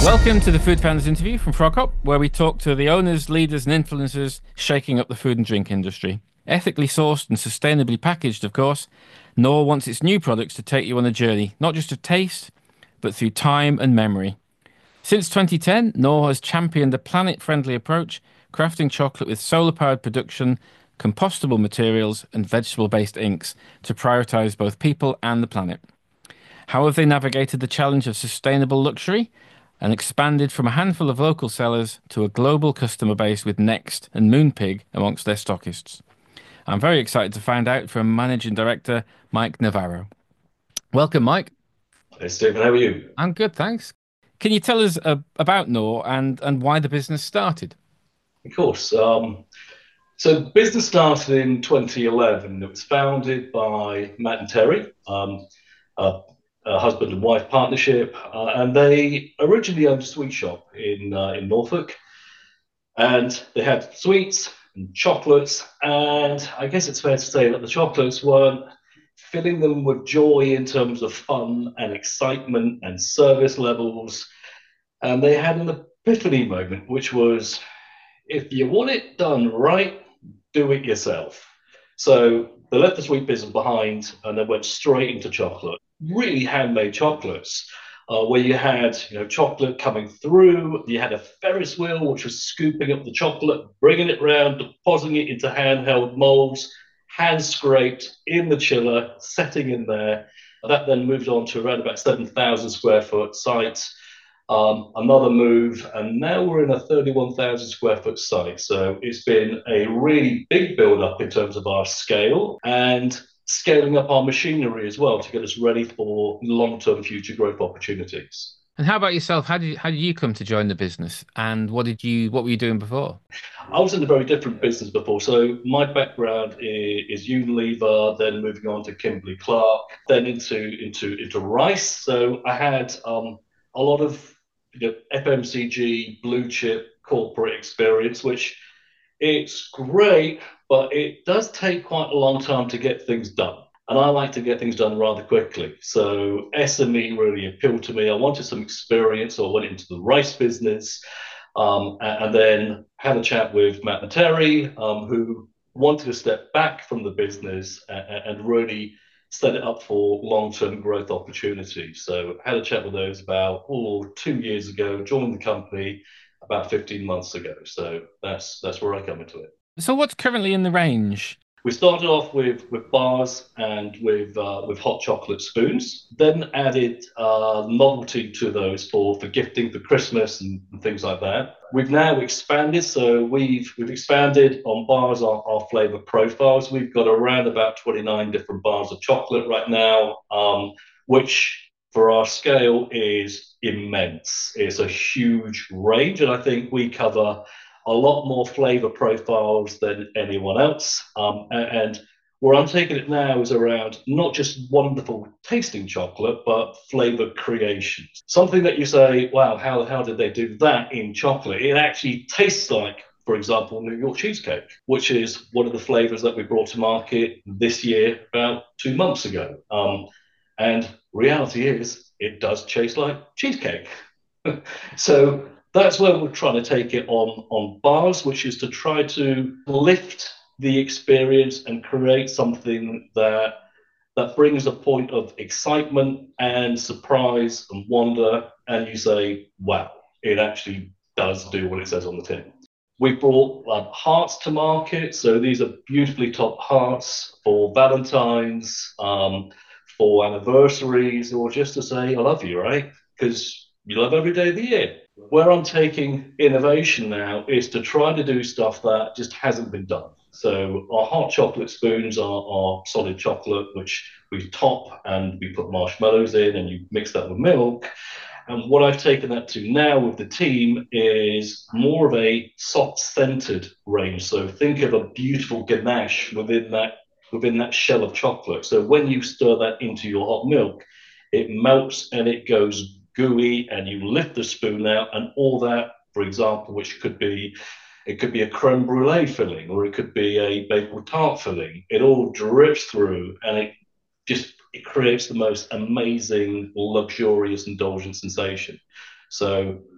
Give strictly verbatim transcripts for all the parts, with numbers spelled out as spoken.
Welcome to the Food Founders interview from Frog Hop, where we talk to the owners, leaders, and influencers shaking up the food and drink industry. Ethically sourced and sustainably packaged, of course, Knorr wants its new products to take you on a journey, not just of taste, but through time and memory. Since twenty ten, Knorr has championed a planet-friendly approach, crafting chocolate with solar-powered production, compostable materials, and vegetable-based inks to prioritize both people and the planet. How have they navigated the challenge of sustainable luxury and expanded from a handful of local sellers to a global customer base with Next and Moonpig amongst their stockists? I'm very excited to find out from Managing Director Mike Navarro. Welcome, Mike. Hey, Stephen, how are you? I'm good, thanks. Can you tell us uh, about Knorr and, and why the business started? Of course. Um, so the business started in twenty eleven. It was founded by Matt and Terry, um, a, a husband and wife partnership, uh, and they originally owned a sweet shop in uh, in Norfolk, and they had sweets and chocolates, and I guess it's fair to say that the chocolates weren't filling them with joy in terms of fun and excitement and service levels. And they had an epiphany moment, which was, if you want it done right, do it yourself. So they left the sweet business behind and they went straight into chocolate, really handmade chocolates, uh, where you had, you know, chocolate coming through. You had a Ferris wheel, which was scooping up the chocolate, bringing it round, depositing it into handheld molds, hand scraped in the chiller, setting in there. That then moved on to around about seven thousand square foot site. Um, another move, and now we're in a thirty-one thousand square foot site. So it's been a really big build up in terms of our scale and scaling up our machinery as well to get us ready for long-term future growth opportunities. And how about yourself? How did you, how did you come to join the business? And what did you what were you doing before? I was in a very different business before. So my background is, is Unilever, then moving on to Kimberly Clark, then into into into Rice. So I had um, a lot of you know, F M C G, blue chip corporate experience, which it's great, but it does take quite a long time to get things done. And I like to get things done rather quickly. So S M E really appealed to me. I wanted some experience, so I went into the rice business, um, and, and then had a chat with Matt and Terry, um, who wanted to step back from the business and, and really set it up for long-term growth opportunities. So I had a chat with those about oh, two years ago, joined the company about fifteen months ago. So that's that's where I come into it. So what's currently in the range? We started off with, with bars and with uh, with hot chocolate spoons, then added uh, novelty to those for, for gifting for Christmas and, and things like that. We've now expanded, so we've we've expanded on bars, our, our flavor profiles. We've got around about twenty-nine different bars of chocolate right now, um, which for our scale is immense. It's a huge range, and I think we cover a lot more flavor profiles than anyone else. Um, and where I'm taking it now is around not just wonderful tasting chocolate, but flavor creations. Something that you say, wow, how, how did they do that in chocolate? It actually tastes like, for example, New York cheesecake, which is one of the flavors that we brought to market this year about two months ago. Um, and reality is, it does taste like cheesecake. So that's where we're trying to take it on, on bars, which is to try to lift the experience and create something that that brings a point of excitement and surprise and wonder. And you say, wow, it actually does do what it says on the tin. We brought um, hearts to market. So these are beautifully topped hearts for Valentine's, um, for anniversaries, or just to say, I love you, right? Because you love every day of the year. Where I'm taking innovation now is to try to do stuff that just hasn't been done. So our hot chocolate spoons are, are solid chocolate, which we top and we put marshmallows in and you mix that with milk. And what I've taken that to now with the team is more of a soft scented range. So think of a beautiful ganache within that within that shell of chocolate. So when you stir that into your hot milk, it melts and it goes gooey, and you lift the spoon out, and all that, for example, which could be, it could be a creme brulee filling, or it could be a bagel tart filling. It all drips through, and it just it creates the most amazing, luxurious, indulgent sensation. So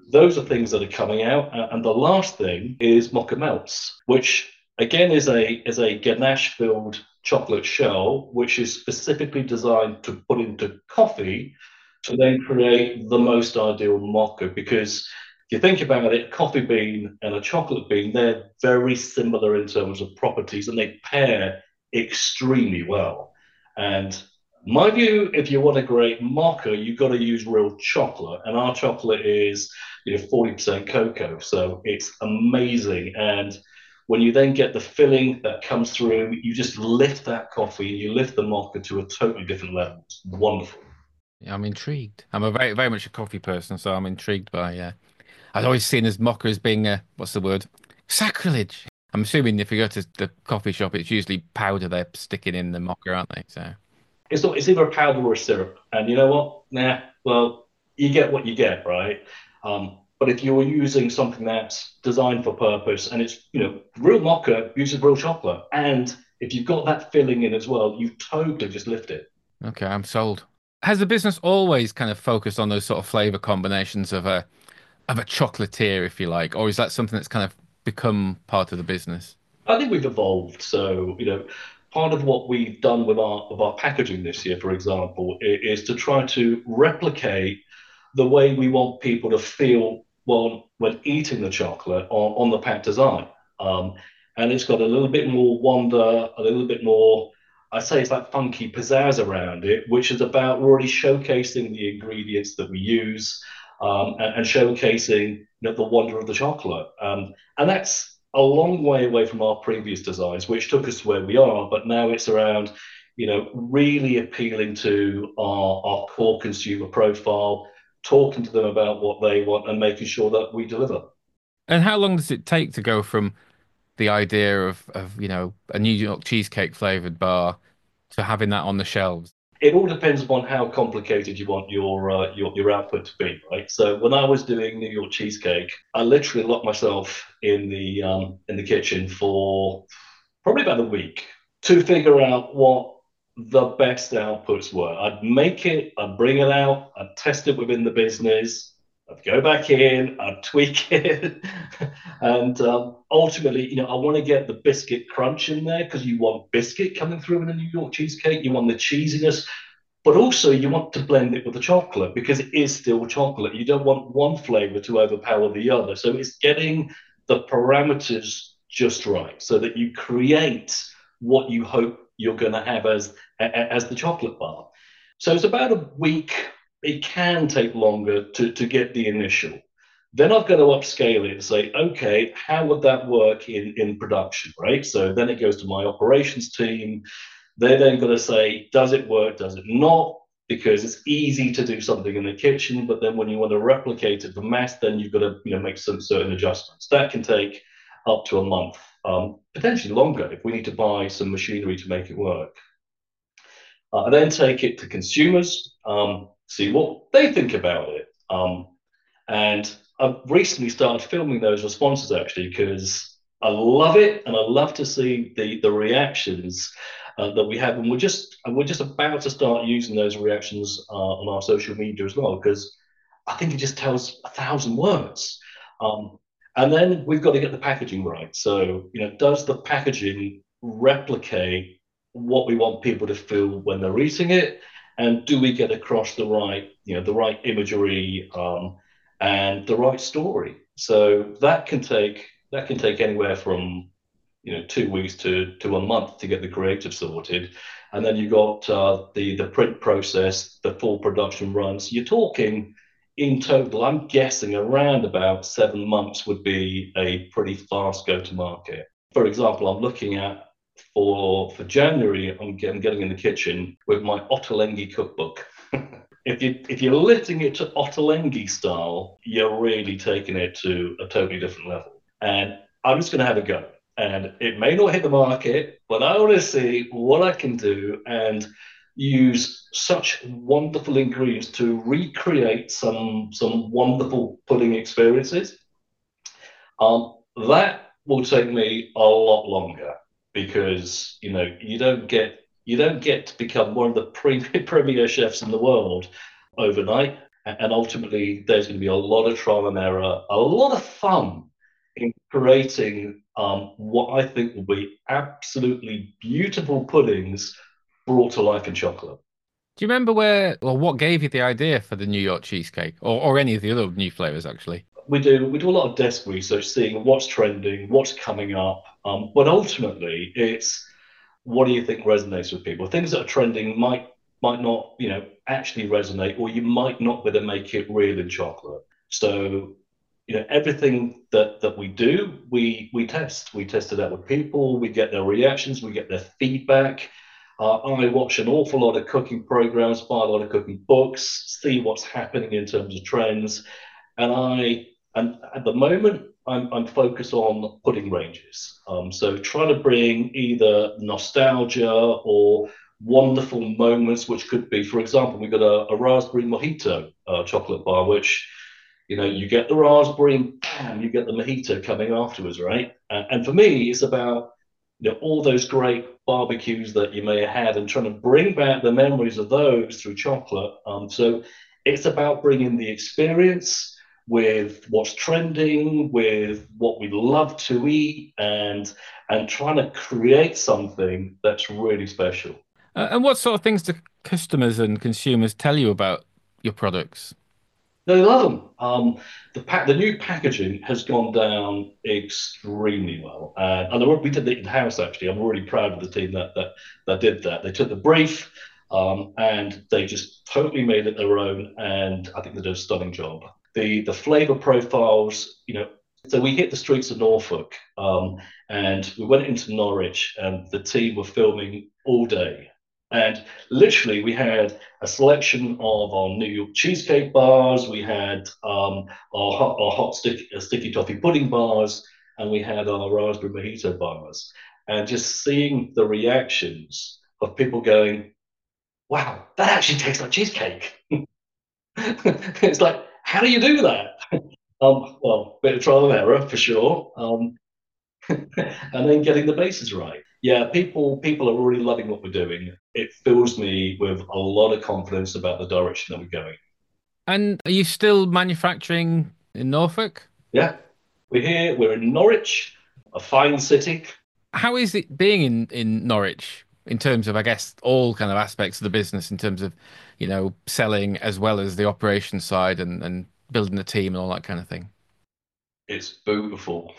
those are things that are coming out. Uh, And the last thing is mocha melts, which again is a is a ganache filled chocolate shell, which is specifically designed to put into coffee to then create the most ideal mocha. Because if you think about it, a coffee bean and a chocolate bean, they're very similar in terms of properties and they pair extremely well. And my view, if you want a great mocha, you've got to use real chocolate. And our chocolate is, you know, forty percent cocoa. So it's amazing. And when you then get the filling that comes through, you just lift that coffee and you lift the mocha to a totally different level. It's wonderful. Yeah, I'm intrigued. I'm a very, very much a coffee person, so I'm intrigued by. Uh, I've always seen as mocha as being a what's the word? Sacrilege. I'm assuming if you go to the coffee shop, it's usually powder they're sticking in the mocha, aren't they? So It's not, it's either a powder or a syrup. And you know what? Nah, well, you get what you get, right? Um, but if you're using something that's designed for purpose and it's, you know, real mocha uses real chocolate. And if you've got that filling in as well, you totally just lift it. okay, I'm sold. Has the business always kind of focused on those sort of flavor combinations of a of a chocolatier, if you like, or is that something that's kind of become part of the business? I think we've evolved. So, you know, part of what we've done with our of our packaging this year, for example, is to try to replicate the way we want people to feel while when eating the chocolate on, on the pack design. Um, and it's got a little bit more wonder, a little bit more, I say it's like funky pizzazz around it, which is about really showcasing the ingredients that we use um, and, and showcasing you know, the wonder of the chocolate. Um, and that's a long way away from our previous designs, which took us to where we are. But now it's around, you know, really appealing to our, our core consumer profile, talking to them about what they want and making sure that we deliver. And how long does it take to go from the idea of of you know a New York cheesecake flavored bar to having that on the shelves? It all depends upon how complicated you want your uh, your your output to be, right? So when I was doing New York cheesecake, I literally locked myself in the um, in the kitchen for probably about a week to figure out what the best outputs were. I'd make it, I'd bring it out, I'd test it within the business, I'd go back in, I'd tweak it. and um, ultimately, you know, I want to get the biscuit crunch in there because you want biscuit coming through in a New York cheesecake. You want the cheesiness, but also you want to blend it with the chocolate because it is still chocolate. You don't want one flavor to overpower the other. So it's getting the parameters just right so that you create what you hope you're going to have as as the chocolate bar. So it's about a week. It can take longer to, to get the initial. Then I've got to upscale it and say, okay, how would that work in, in production, right? So then it goes to my operations team. They're then going to say, does it work? Does it not? Because it's easy to do something in the kitchen, but then when you want to replicate it for mass, then you've got to you know make some certain adjustments. That can take up to a month, um, potentially longer if we need to buy some machinery to make it work. Uh, I then take it to consumers, um, see what they think about it. Um, and I've recently started filming those responses actually because I love it and I love to see the the reactions uh, that we have, and we're just and we're just about to start using those reactions uh, on our social media as well because I think it just tells a thousand words. Um, and then we've got to get the packaging right. So you know, does the packaging replicate what we want people to feel when they're eating it, and do we get across the right you know the right imagery um, and the right story? So that can take that can take anywhere from you know two weeks to to a month to get the creative sorted, and then you got uh, the the print process, the full production runs. You're talking in total, I'm guessing around about seven months would be a pretty fast go to market. For example, I'm looking at for for January, I'm, I'm getting in the kitchen with my Ottolenghi cookbook. if you if you're lifting it to Ottolenghi style, you're really taking it to a totally different level. And I'm just going to have a go. And it may not hit the market, but I want to see what I can do and use such wonderful ingredients to recreate some some wonderful pudding experiences. Um, that will take me a lot longer because you know you don't get you don't get to become one of the pre- premier chefs in the world overnight. And ultimately, there's going to be a lot of trial and error, a lot of fun in creating um, what I think will be absolutely beautiful puddings brought to life in chocolate. Do you remember where or what gave you the idea for the New York cheesecake or, or any of the other new flavors actually? We do we do a lot of desk research, seeing what's trending, what's coming up, um, but ultimately, it's what do you think resonates with people? Things that are trending might might not, you know, actually resonate, or you might not be able to make it real in chocolate. So, you know, everything that that we do, we we test. We test it out with people. We get their reactions. We get their feedback. Uh, I watch an awful lot of cooking programs, buy a lot of cooking books, see what's happening in terms of trends, and I and at the moment I'm I'm focused on pudding ranges. Um, so trying to bring either nostalgia or wonderful moments, which could be, for example, we've got a, a raspberry mojito uh, chocolate bar, which you know you get the raspberry and bam, you get the mojito coming afterwards, right? And, and for me, it's about you know all those great barbecues that you may have had and trying to bring back the memories of those through chocolate. Um, so it's about bringing the experience with what's trending, with what we love to eat, and and trying to create something that's really special. Uh, and what sort of things do customers and consumers tell you about your products? They love them. Um, the pack, the new packaging has gone down extremely well, uh, and we did it in house. Actually, I'm really proud of the team that that that did that. They took the brief, um, and they just totally made it their own, and I think they did a stunning job. The the flavor profiles, you know. So we hit the streets of Norfolk, um, and we went into Norwich, and the team were filming all day. And literally, we had a selection of our New York cheesecake bars. We had um, our hot, our hot sticky, uh, sticky toffee pudding bars, and we had our raspberry mojito bars. And just seeing the reactions of people going, "Wow, that actually tastes like cheesecake." It's like, how do you do that? Um, well, bit of trial and error for sure. Um, and then getting the bases right. Yeah, people people are really loving what we're doing. It fills me with a lot of confidence about the direction that we're going. And are you still manufacturing in Norfolk? Yeah, we're here. We're in Norwich, a fine city. How is it being in in Norwich in terms of, I guess, all kind of aspects of the business in terms of, you know, selling as well as the operations side and and building a team and all that kind of thing? It's beautiful.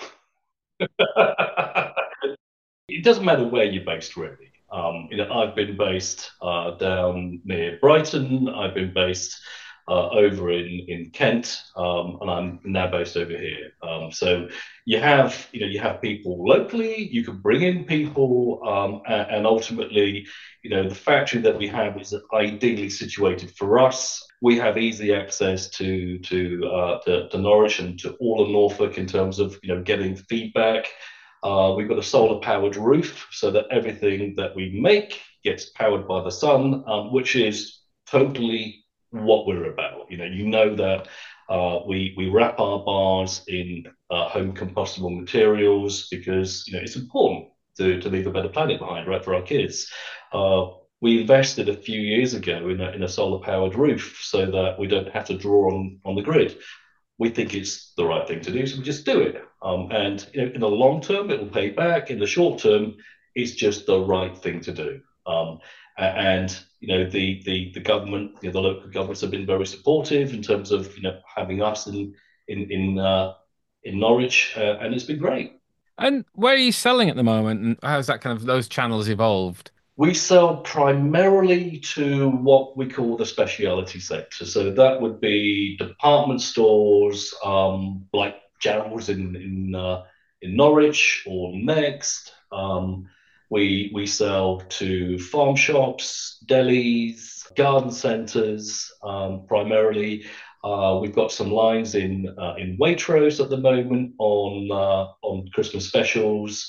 It doesn't matter where you're based, really. Um, you know, I've been based uh, down near Brighton. I've been based uh, over in in Kent, um, and I'm now based over here. Um, so you have, you know, you have people locally. You can bring in people, um, and, and ultimately, you know, the factory that we have is ideally situated for us. We have easy access to to, uh, to to Norwich and to all of Norfolk in terms of you know getting feedback. Uh, we've got a solar powered roof so that everything that we make gets powered by the sun, um, which is totally what we're about. You know, you know that uh, we we wrap our bars in uh, home compostable materials because you know it's important to to leave a better planet behind, right, for our kids. Uh, we invested a few years ago in a, in a solar powered roof so that we don't have to draw on on the grid. We think it's the right thing to do, so we just do it. Um, and you know, in the long term, it will pay back. In the short term, it's just the right thing to do. Um, and you know, the the the government, you know, the local governments have been very supportive in terms of you know having us in in in uh, in Norwich, uh, and it's been great. And where are you selling at the moment, and how's that kind of those channels evolved? We sell primarily to what we call the specialty sector. So that would be department stores, um, like Gerald's in in uh, in Norwich or Next. Um, we we sell to farm shops, delis, garden centres, um, primarily. Uh, we've got some lines in uh, in Waitrose at the moment on uh, on Christmas specials.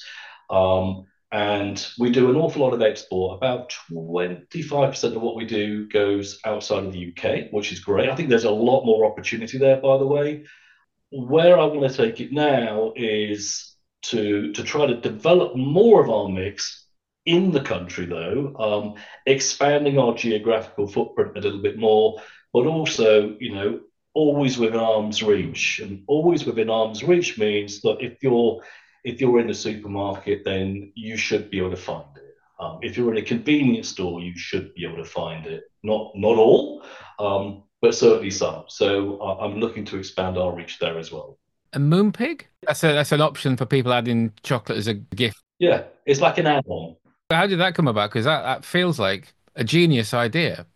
Um, and we do an awful lot of export. About twenty-five percent of what we do goes outside of the U K, which is great. I think there's a lot more opportunity there, by the way. Where I want to take it now is to to try to develop more of our mix in the country, though, um, expanding our geographical footprint a little bit more, but also, you know, always within arm's reach. And always within arm's reach means that if you're if you're in a supermarket, then you should be able to find it. Um, if you're in a convenience store, you should be able to find it. Not not all, um, but certainly some. So uh, I'm looking to expand our reach there as well. A Moonpig? That's a that's an option for people adding chocolate as a gift. Yeah, it's like an add-on. How did that come about? Because that, that feels like a genius idea.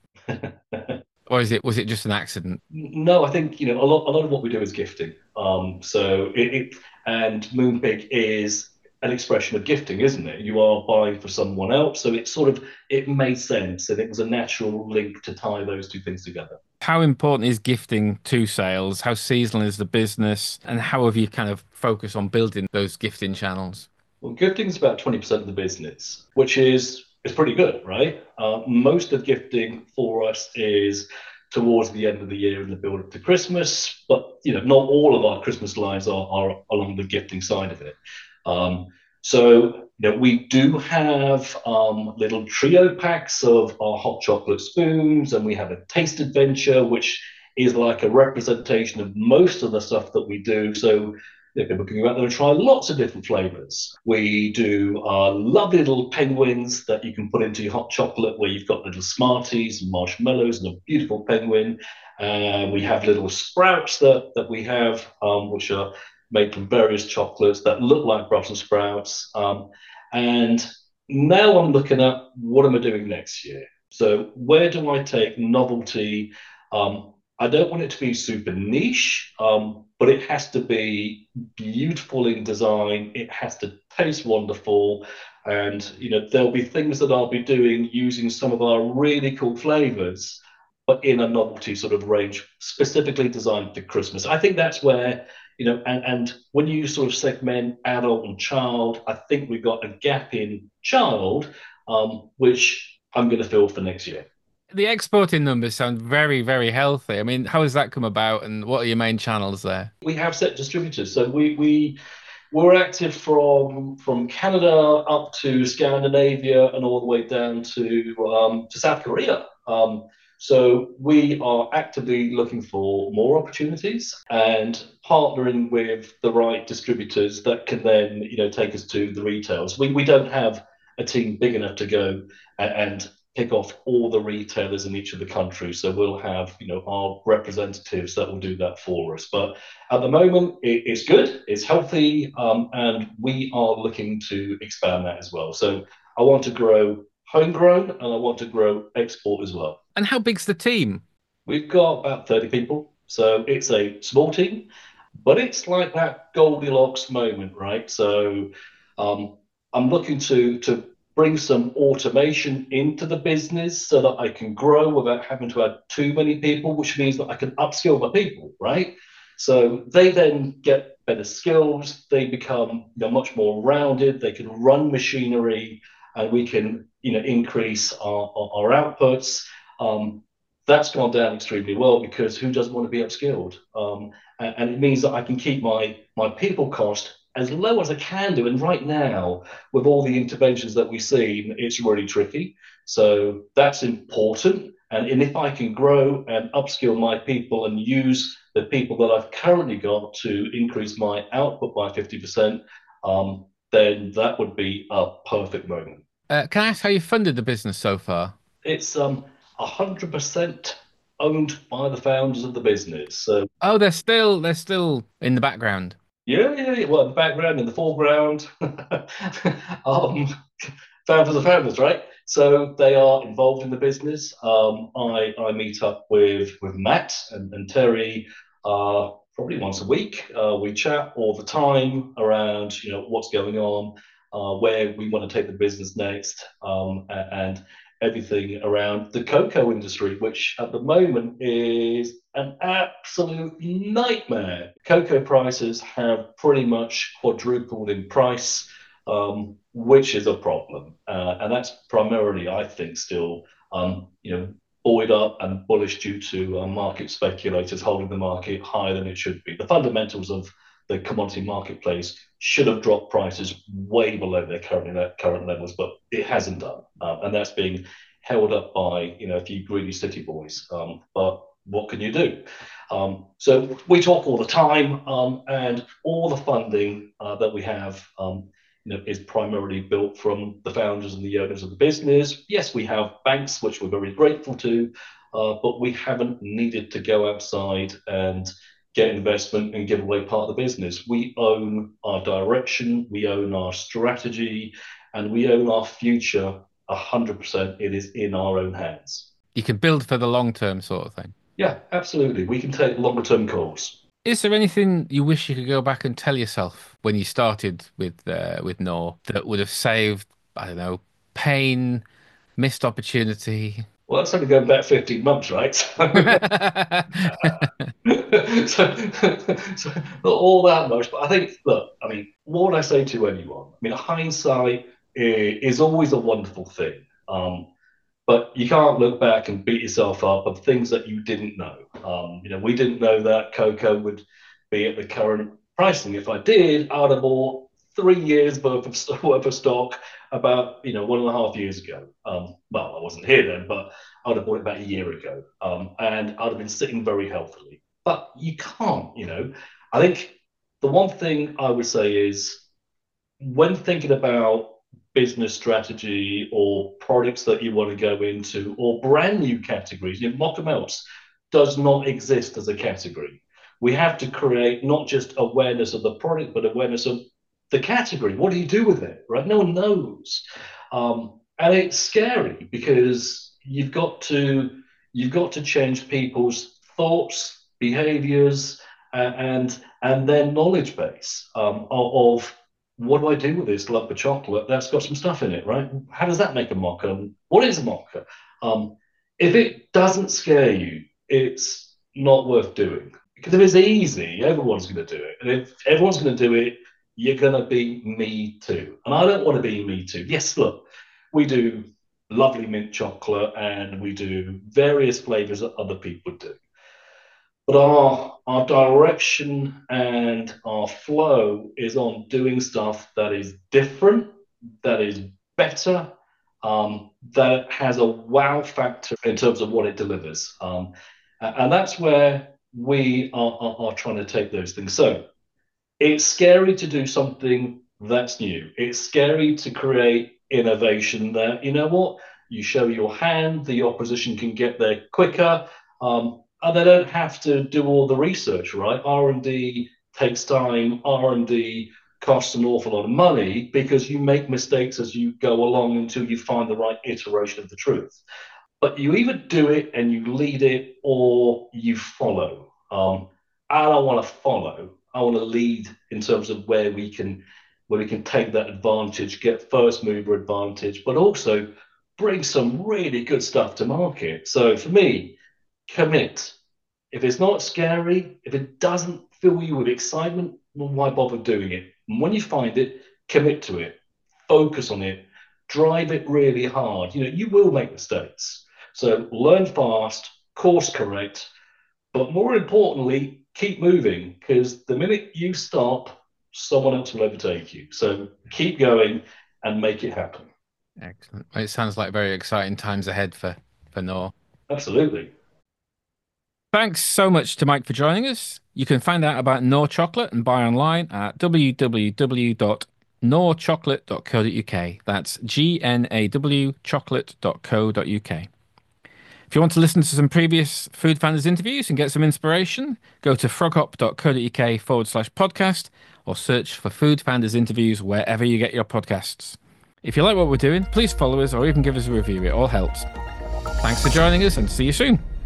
Or is it was it just an accident? No, I think you know a lot. A lot of what we do is gifting. Um, so it, it and Moonpig is an expression of gifting, isn't it? You are buying for someone else, so it sort of it made sense, and it was a natural link to tie those two things together. How important is gifting to sales? How seasonal is the business? And how have you kind of focused on building those gifting channels? Well, gifting is about twenty percent of the business, which is is pretty good, right? Uh, most of gifting for us is towards the end of the year in the build up to Christmas, but you know, not all of our Christmas lines are, are along the gifting side of it. Um, so you know, we do have um, little trio packs of our hot chocolate spoons, and we have a taste adventure, which is like a representation of most of the stuff that we do. So you know, people can go out there and try lots of different flavors. We do uh, lovely little penguins that you can put into your hot chocolate, where you've got little Smarties and marshmallows and a beautiful penguin. Uh, we have little sprouts that, that we have, um, which are made from various chocolates that look like Brussels sprouts. Um, and now I'm looking at what am I doing next year? So where do I take novelty? Um, I don't want it to be super niche, um, but it has to be beautiful in design. It has to taste wonderful. And, you know, there'll be things that I'll be doing using some of our really cool flavors, but in a novelty sort of range, specifically designed for Christmas. I think that's where, you know, and, and when you sort of segment adult and child, I think we've got a gap in child, um, which I'm going to fill for next year. The exporting numbers sound very, very healthy. I mean, how has that come about and what are your main channels there? We have set distributors, so we we we're active from from Canada up to Scandinavia and all the way down to um, to South Korea. Um, so we are actively looking for more opportunities and partnering with the right distributors that can then you know take us to the retails. We we don't have a team big enough to go and, and pick off all the retailers in each of the countries. So we'll have, you know, our representatives that will do that for us. But at the moment, it, it's good, it's healthy, um, and we are looking to expand that as well. So I want to grow homegrown and I want to grow export as well. And how big's the team? We've got about thirty people. So it's a small team, but it's like that Goldilocks moment, right? So um, I'm looking to to bring some automation into the business so that I can grow without having to add too many people, which means that I can upskill my people, right? So they then get better skills, they become you know, much more rounded, they can run machinery, and we can you know increase our, our, our outputs. Um, that's gone down extremely well because who doesn't want to be upskilled? Um, and, and it means that I can keep my my people cost as low as I can do. And right now, with all the interventions that we see, it's really tricky. So that's important. And, and if I can grow and upskill my people and use the people that I've currently got to increase my output by fifty percent, um, then that would be a perfect moment. Uh, can I ask how you funded the business so far? It's um, one hundred percent owned by the founders of the business. So Oh, they're still they're still in the background. yeah, yeah, yeah. Well, in the background, in the foreground, um, founders are founders, right? So they are involved in the business. Um, I I meet up with with Matt and, and Terry uh, probably once a week. Uh, we chat all the time around you know what's going on, uh, where we want to take the business next, um, and everything around the cocoa industry, which at the moment is an absolute nightmare. Cocoa prices have pretty much quadrupled in price, um, which is a problem. Uh, and that's primarily, I think, still, um, you know, buoyed up and bullish due to uh, market speculators holding the market higher than it should be. The fundamentals of the commodity marketplace should have dropped prices way below their current current levels, but it hasn't done, um, and that's being held up by you know a few greedy city boys. Um, but what can you do? Um, so we talk all the time, um, and all the funding uh, that we have. Um, you know, is primarily built from the founders and the owners of the business. Yes, we have banks, which we're very grateful to, uh, but we haven't needed to go outside and get investment and give away part of the business. We own our direction, we own our strategy, and we own our future one hundred percent. It is in our own hands. You can build for the long term sort of thing. Yeah, absolutely. We can take longer term calls. Is there anything you wish you could go back and tell yourself when you started with uh, with Knorr that would have saved, I don't know, pain, missed opportunity? Well, that's only going back fifteen months, right? so, so not all that much, but I think, look, I mean, what would I say to anyone? I mean, hindsight is always a wonderful thing. Um, But you can't look back and beat yourself up of things that you didn't know. Um, you know, we didn't know that cocoa would be at the current pricing. If I did, I'd have bought three years worth of, worth of stock about, you know, one and a half years ago. Um, well, I wasn't here then, but I'd have bought it about a year ago. Um, and I'd have been sitting very healthily. But you can't, you know. I think the one thing I would say is when thinking about business strategy or products that you want to go into or brand new categories, you know, Mocha Melts does not exist as a category. We have to create not just awareness of the product, but awareness of the category. What do you do with it, right? No one knows. Um, and it's scary because you've got to you've got to change people's thoughts, behaviors, uh, and and their knowledge base um, of, of what do I do with this lump of chocolate that's got some stuff in it, right? How does that make a mocha? What is a mocha? Um, if it doesn't scare you, it's not worth doing. Because if it's easy, everyone's going to do it. And if everyone's going to do it, you're going to be me too. And I don't want to be me too. Yes, look, we do lovely mint chocolate and we do various flavors that other people do. But our, our direction and our flow is on doing stuff that is different, that is better, um, that has a wow factor in terms of what it delivers. Um, and that's where we are, are, are trying to take those things. So it's scary to do something that's new. It's scary to create innovation that, you know what, you show your hand, the opposition can get there quicker. Um, And they don't have to do all the research, right? R and D takes time. R and D costs an awful lot of money because you make mistakes as you go along until you find the right iteration of the truth. But you either do it and you lead it or you follow. Um, I don't want to follow. I want to lead in terms of where we can where we can take that advantage, get first mover advantage, but also bring some really good stuff to market. So for me, commit. If it's not scary, if it doesn't fill you with excitement, well, why bother doing it? And when you find it, commit to it, focus on it, drive it really hard. You know, you will make mistakes. So learn fast, course correct, but more importantly, keep moving because the minute you stop, someone else will overtake you. So keep going and make it happen. Excellent. It sounds like very exciting times ahead for, for Knorr. Absolutely. Thanks so much to Mike for joining us. You can find out about Knorr Chocolate and buy online at w w w dot knorr chocolate dot co dot u k. That's G N A W chocolate dot co dot u k. If you want to listen to some previous Food Founders interviews and get some inspiration, go to froghop dot co dot u k forward slash podcast or search for Food Founders interviews wherever you get your podcasts. If you like what we're doing, please follow us or even give us a review. It all helps. Thanks for joining us and see you soon.